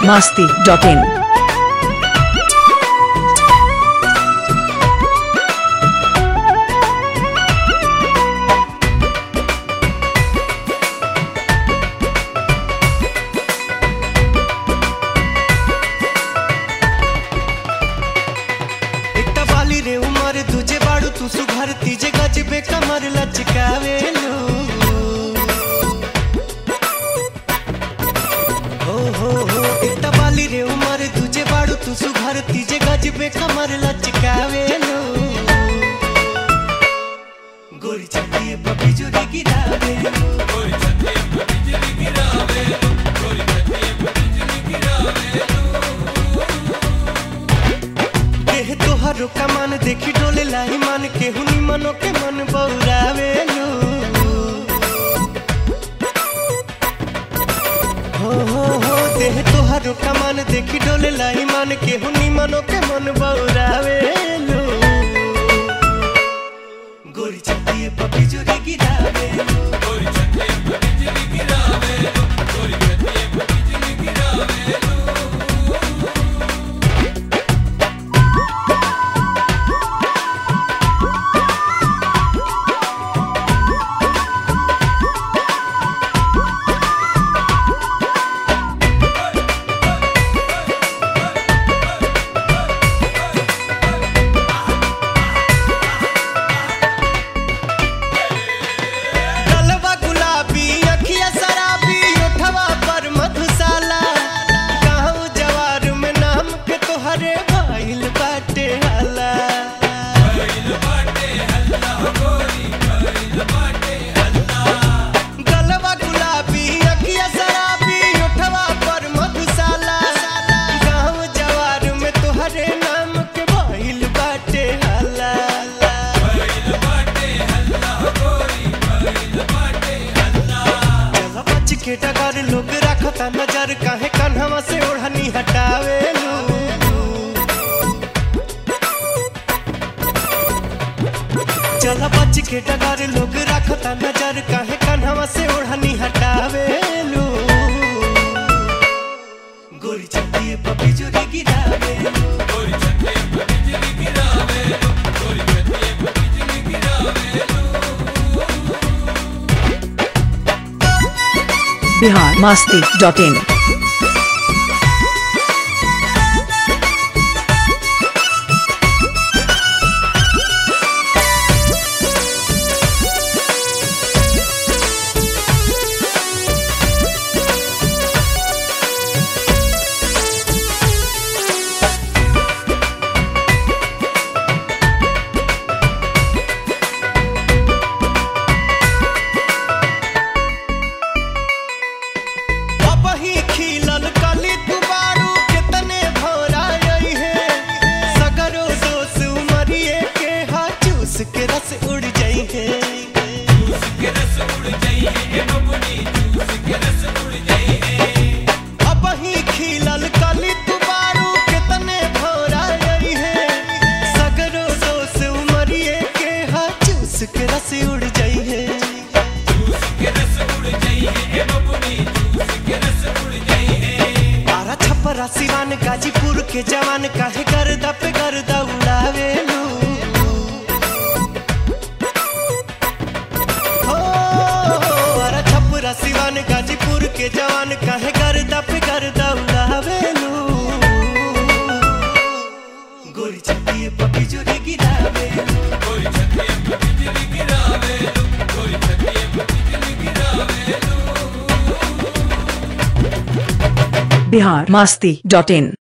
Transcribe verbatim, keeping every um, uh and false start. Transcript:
masti dot in. रे उमर तुझे बाड़ू तू सुघर तीजे गजबे कमर लचकावेलू हो हो हो इतना बाली रे उमर तुझे बाड़ू तू सुघर तीजे गजबे कमर लचकावेलू गोरी चंदी पपी जुरी गिरावे गोरी चंदी पपी जुरी गिरावे गोरी चंदी पपी जुरी गिरावे तोहरो का मन देखी डोले लाई मन के हुनी मनो के मन बौरावेलू हो हो हो देह तोहरो का मन देखी डोले लाई मन के हुनी मनो के मन बौरावेलू गोरी चंदी पपी जुरी गिरावे गोरी चंदी पपी जुरी गिरावे गोरी चंदी पपी जुरी गिरावे के डगर लोग रखता नजर काहे कन्हवा से ओढ़नी हटावेलू चला बच के डगर लोग रखता नजर काहे कन्हवा से ओढ़नी हटावेलू गोरी चंदी पपी जुरी गिरावे गोरी चंदी पपी जुरी गिरावे गोरी चंदी पपी जुरी गिरावे Bihar masti dot in. के रस उड़ जाई है जूस के रस उड़ जाई है बबुनी जूस के रस उड़ जाई है अब ही खिलल कली तू बारू कितने भौरा आई है सगरो दोस उमरिए के हा जूस के रस उड़ जाई है जूस के रस उड़ जाई है बबुनी जूस के रस उड़ जाई है आरा छपरा सिवान गाजीपुर के जवान काहे गर्दा पे गर्दा उड़ावेलू सिवान गाजीपुर के जवान काहे गर्दा पे गर्दा उड़ावेलू गोरी चंदी पपी जुरी गिरावे गोरी चंदी पपी जुरी गिरावे गोरी चंदी पपी जुरी गिरावे Bihar masti dot in.